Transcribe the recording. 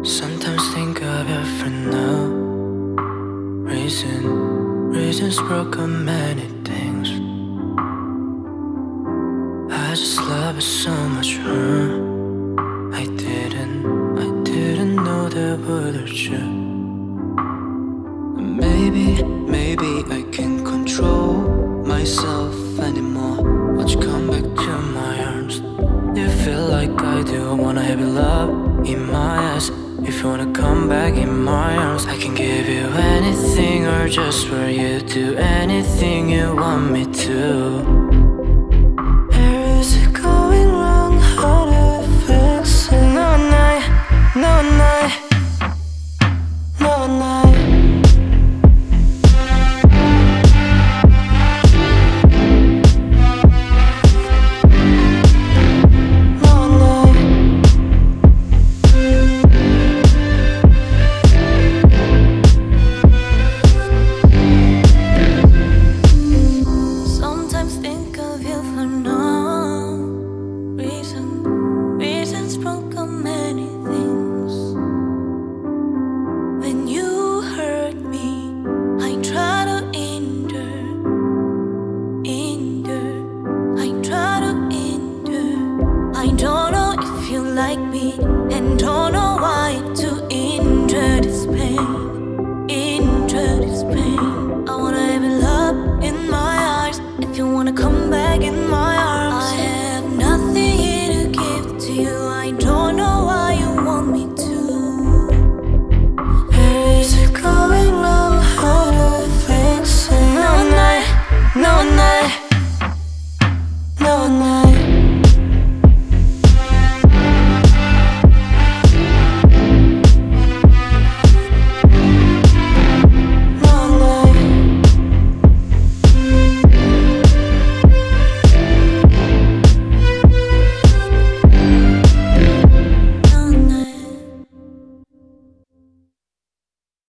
Sometimes think of you for no reasons broken many things. I just love you so much, I didn't know that would hurt you. Maybe I can't control myself anymore. Won't you come back to my arms? Do you feel like I do? I wanna have your love in my eyes. If you wanna come back in my arms, I can give you anything, or just for you do anything you want me to.